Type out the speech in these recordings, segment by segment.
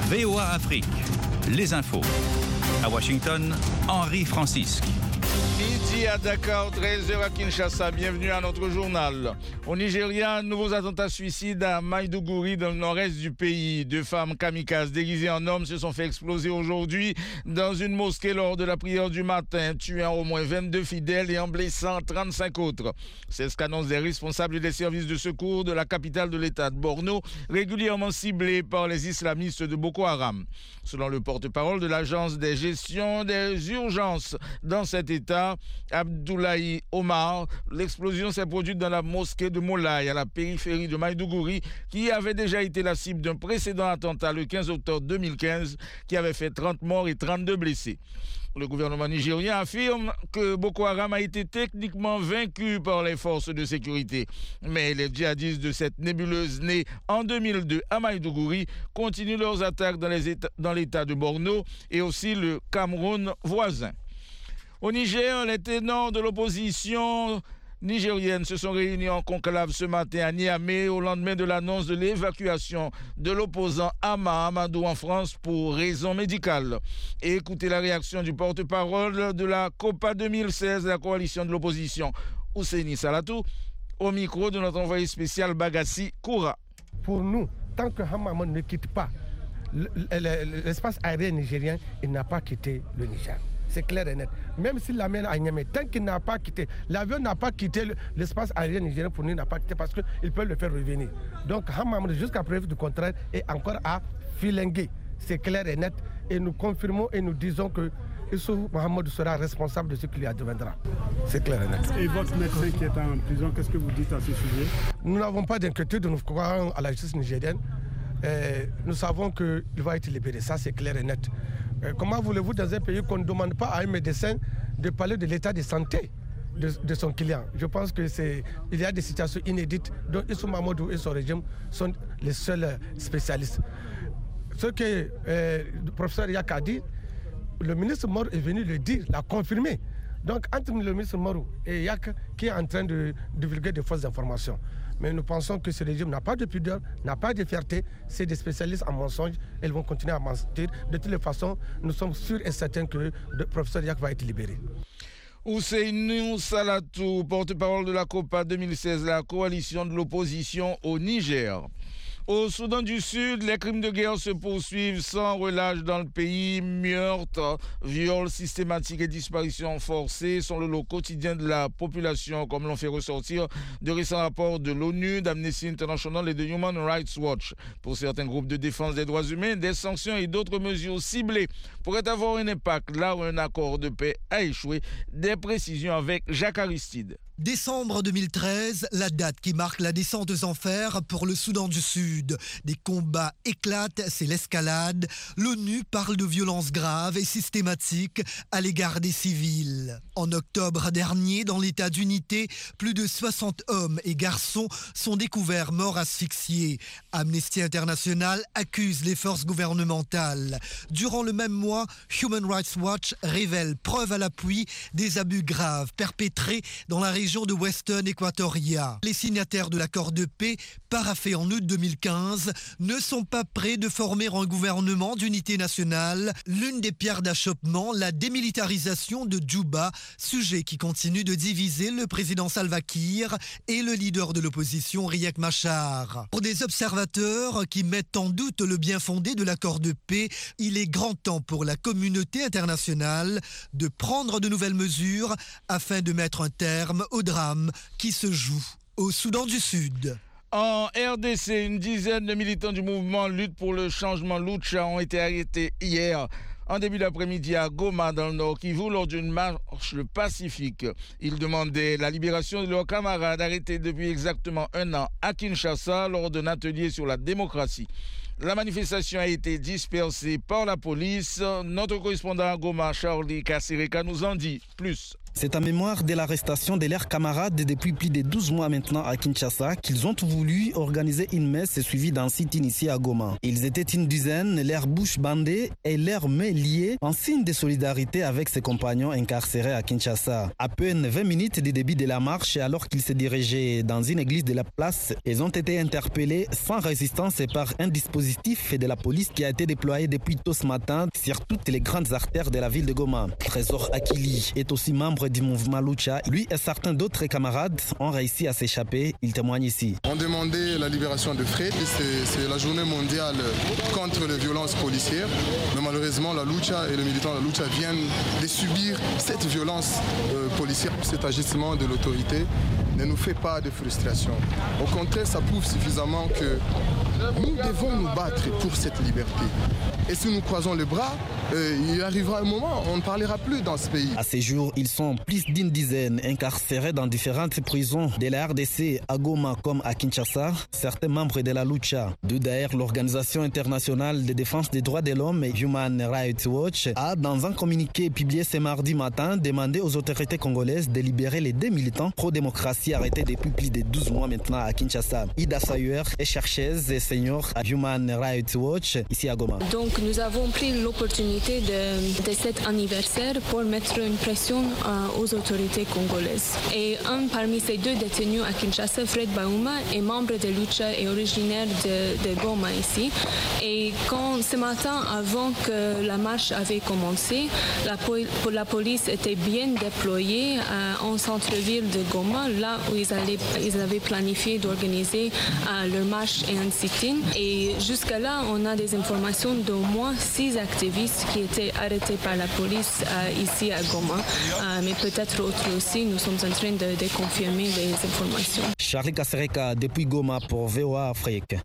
VOA Afrique, les infos. À Washington, Henri Francisque. Midi à Dakar, 13h à Kinshasa. Bienvenue à notre journal. Au Nigeria, nouveaux attentats suicides à Maïdougouri, dans le nord-est du pays. 2 femmes kamikazes déguisées en hommes se sont fait exploser aujourd'hui dans une mosquée lors de la prière du matin, tuant au moins 22 fidèles et en blessant 35 autres. C'est ce qu'annoncent les responsables des services de secours de la capitale de l'État de Borno, régulièrement ciblés par les islamistes de Boko Haram. Selon le porte-parole de l'agence des gestions des urgences dans cet État, Abdoulaye Omar, l'explosion s'est produite dans la mosquée de Moulay, à la périphérie de Maïdougouri, qui avait déjà été la cible d'un précédent attentat le 15 octobre 2015, qui avait fait 30 morts et 32 blessés. Le gouvernement nigérien affirme que Boko Haram a été techniquement vaincu par les forces de sécurité. Mais les djihadistes de cette nébuleuse née en 2002 à Maïdougouri continuent leurs attaques dans l'État de Borno et aussi le Cameroun voisin. Au Niger, les ténors de l'opposition nigérienne se sont réunis en conclave ce matin à Niamey au lendemain de l'annonce de l'évacuation de l'opposant Hama Amadou en France pour raison médicale. Et écoutez la réaction du porte-parole de la COPA 2016, la coalition de l'opposition, Ousseini Salatou, au micro de notre envoyé spécial Bagassi Koura. Pour nous, tant que Hama ne quitte pas l'espace aérien nigérien, il n'a pas quitté le Niger. C'est clair et net. Même s'il l'amène à Niamey, tant qu'il n'a pas quitté, l'avion n'a pas quitté l'espace aérien nigérien, pour nous, n'a pas quitté parce qu'il peut le faire revenir. Donc Hamam, jusqu'à preuve du contraire, est encore à filinguer. C'est clair et net. Et nous confirmons et nous disons que Issou Mohamed sera responsable de ce qui lui adviendra. C'est clair et net. Et votre médecin qui est en prison, qu'est-ce que vous dites à ce sujet? Nous n'avons pas d'inquiétude, nous croyons à la justice nigérienne. Nous savons qu'il va être libéré, ça c'est clair et net. Comment voulez-vous dans un pays qu'on ne demande pas à un médecin de parler de l'état de santé de son client? Je pense qu'il y a des situations inédites dont Issou Mahamadou et son régime sont les seuls spécialistes. Ce que le professeur Yak a dit, le ministre Moro est venu le dire, l'a confirmé. Donc entre le ministre Moro et Yak qui est en train de divulguer de fausses informations. Mais nous pensons que ce régime n'a pas de pudeur, n'a pas de fierté. C'est des spécialistes en mensonges. Elles vont continuer à mentir. De toutes les façons, nous sommes sûrs et certains que le professeur Yak va être libéré. Ousseini Salatou, porte-parole de la COPA 2016, la coalition de l'opposition au Niger. Au Soudan du Sud, les crimes de guerre se poursuivent sans relâche dans le pays. Meurtres, viols systématiques et disparitions forcées sont le lot quotidien de la population, comme l'ont fait ressortir de récents rapports de l'ONU, d'Amnesty International et de Human Rights Watch. Pour certains groupes de défense des droits humains, des sanctions et d'autres mesures ciblées pourraient avoir un impact là où un accord de paix a échoué. Des précisions avec Jacques Aristide. Décembre 2013, la date qui marque la descente aux enfers pour le Soudan du Sud. Des combats éclatent, c'est l'escalade. L'ONU parle de violences graves et systématiques à l'égard des civils. En octobre dernier, dans l'état d'unité, plus de 60 hommes et garçons sont découverts morts asphyxiés. Amnesty International accuse les forces gouvernementales. Durant le même mois, Human Rights Watch révèle, preuve à l'appui, des abus graves perpétrés dans la région de Western Equatoria. Les signataires de l'accord de paix, paraphé en août 2015, ne sont pas prêts de former un gouvernement d'unité nationale. L'une des pierres d'achoppement, la démilitarisation de Djouba, sujet qui continue de diviser le président Salva Kiir et le leader de l'opposition Riek Machar. Pour des observateurs qui mettent en doute le bien fondé de l'accord de paix, il est grand temps pour la communauté internationale de prendre de nouvelles mesures afin de mettre un terme au drame qui se joue au Soudan du Sud. En RDC, une dizaine de militants du mouvement Lutte pour le changement Lucha ont été arrêtés hier en début d'après-midi à Goma dans le Nord Kivu lors d'une marche pacifique. Ils demandaient la libération de leurs camarades arrêtés depuis exactement 1 an à Kinshasa lors d'un atelier sur la démocratie. La manifestation a été dispersée par la police. Notre correspondant à Goma, Charlie Kassireka, nous en dit plus. C'est en mémoire de l'arrestation de leurs camarades depuis plus de 12 mois maintenant à Kinshasa qu'ils ont voulu organiser une messe suivie d'un site initié à Goma. Ils étaient une dizaine, leurs bouches bandées et leurs mains liées en signe de solidarité avec ses compagnons incarcérés à Kinshasa. À peine 20 minutes du début de la marche, alors qu'ils se dirigeaient dans une église de la place, ils ont été interpellés sans résistance par un dispositif de la police qui a été déployé depuis tôt ce matin sur toutes les grandes artères de la ville de Goma. Trésor Akili est aussi membre du mouvement Lucha. Lui et certains d'autres camarades ont réussi à s'échapper. Il témoigne ici. On demandait la libération de Fred. C'est la journée mondiale contre les violences policières. Mais malheureusement, la Lucha et les militants de la Lucha viennent de subir cette violence policière. Cet agissement de l'autorité ne nous fait pas de frustration. Au contraire, ça prouve suffisamment que nous devons nous battre pour cette liberté. Et si nous croisons les bras, il arrivera un moment, on ne parlera plus dans ce pays. À ces jours, ils sont plus d'une dizaine incarcérés dans différentes prisons de la RDC à Goma comme à Kinshasa. Certains membres de la Lucha, d'où d'ailleurs l'Organisation internationale de défense des droits de l'homme et Human Rights Watch, a dans un communiqué publié ce mardi matin demandé aux autorités congolaises de libérer les 2 militants pro-démocratie arrêtés depuis plus de 12 mois maintenant à Kinshasa. Ida Sayur est chercheuse et senior à Human Rights Watch ici à Goma. Donc nous avons pris l'opportunité de cet anniversaire pour mettre une pression aux autorités congolaises. Et un parmi ces 2 détenus à Kinshasa, Fred Bauma, est membre de Lucha et originaire de Goma ici. Et quand ce matin, avant que la marche avait commencé, la police était bien déployée en centre-ville de Goma, là où ils avaient planifié d'organiser leur marche et un sit-in. Et jusqu'à là, on a des informations d'au moins 6 activistes qui étaient arrêtés par la police ici à Goma. Mais peut-être autres aussi, nous sommes en train de confirmer les informations. Charlie Kasereka depuis Goma pour VOA Afrique.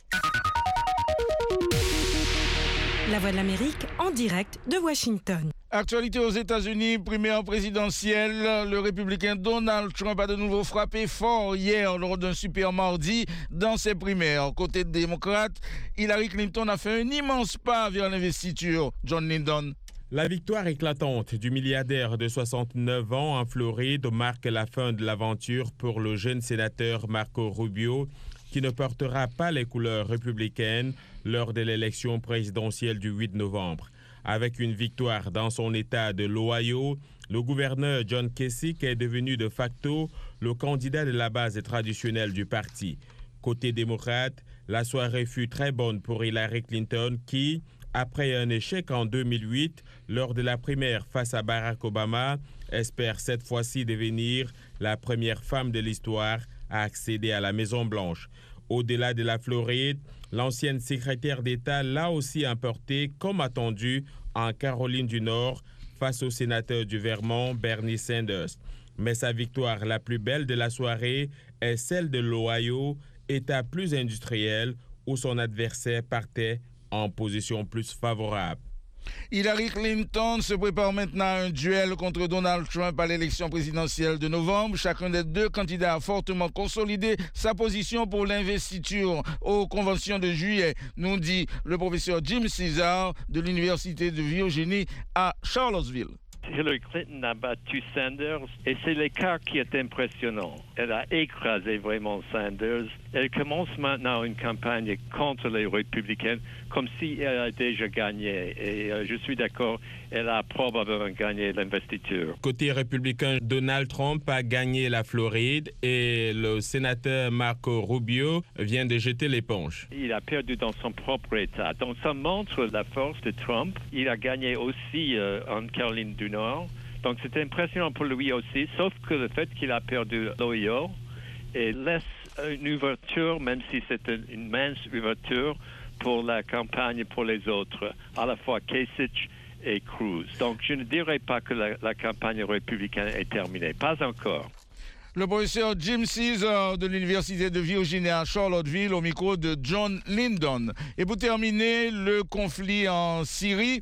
La Voix de l'Amérique en direct de Washington. Actualité aux États-Unis, primaire présidentielle. Le républicain Donald Trump a de nouveau frappé fort hier lors d'un super mardi dans ses primaires. Côté démocrate, Hillary Clinton a fait un immense pas vers l'investiture. John Lyndon. La victoire éclatante du milliardaire de 69 ans en Floride marque la fin de l'aventure pour le jeune sénateur Marco Rubio, qui ne portera pas les couleurs républicaines lors de l'élection présidentielle du 8 novembre. Avec une victoire dans son État de l'Ohio, le gouverneur John Kasich est devenu de facto le candidat de la base traditionnelle du parti. Côté démocrate, la soirée fut très bonne pour Hillary Clinton qui, après un échec en 2008 lors de la primaire face à Barack Obama, espère cette fois-ci devenir la première femme de l'histoire à accéder à la Maison-Blanche. Au-delà de la Floride, l'ancienne secrétaire d'État l'a aussi emporté, comme attendu, en Caroline du Nord, face au sénateur du Vermont, Bernie Sanders. Mais sa victoire la plus belle de la soirée est celle de l'Ohio, État plus industriel, où son adversaire partait en position plus favorable. Hillary Clinton se prépare maintenant à un duel contre Donald Trump à l'élection présidentielle de novembre. Chacun des 2 candidats a fortement consolidé sa position pour l'investiture aux conventions de juillet, nous dit le professeur Jim Cesar de l'Université de Virginie à Charlottesville. Hillary Clinton a battu Sanders et c'est l'écart qui est impressionnant. Elle a écrasé vraiment Sanders. Elle commence maintenant une campagne contre les républicains comme si elle a déjà gagné. Et je suis d'accord, elle a probablement gagné l'investiture. Côté républicain, Donald Trump a gagné la Floride et le sénateur Marco Rubio vient de jeter l'éponge. Il a perdu dans son propre État. Donc ça montre la force de Trump. Il a gagné aussi en Caroline du Nord. Donc c'est impressionnant pour lui aussi, sauf que le fait qu'il a perdu l'Ohio et laisse une ouverture, même si c'est une mince ouverture, pour la campagne pour les autres, à la fois Kasich et Cruz. Donc je ne dirais pas que la campagne républicaine est terminée, pas encore. Le professeur Jim Cesar de l'Université de Virginie à Charlottesville au micro de John Lyndon. Et pour terminer, le conflit en Syrie.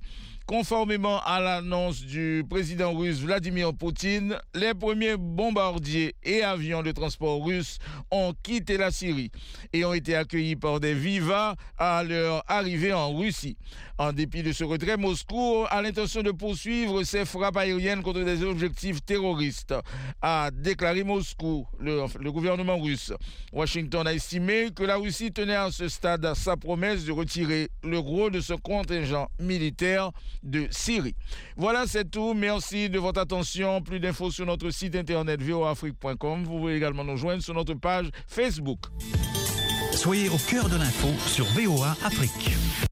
Conformément à l'annonce du président russe Vladimir Poutine, les premiers bombardiers et avions de transport russes ont quitté la Syrie et ont été accueillis par des vivas à leur arrivée en Russie. En dépit de ce retrait, Moscou a l'intention de poursuivre ses frappes aériennes contre des objectifs terroristes, a déclaré Moscou, le gouvernement russe. Washington a estimé que la Russie tenait à ce stade sa promesse de retirer le gros de ce contingent militaire de Syrie. Voilà, c'est tout. Merci de votre attention. Plus d'infos sur notre site internet voafrique.com. Vous pouvez également nous joindre sur notre page Facebook. Soyez au cœur de l'info sur VOA Afrique.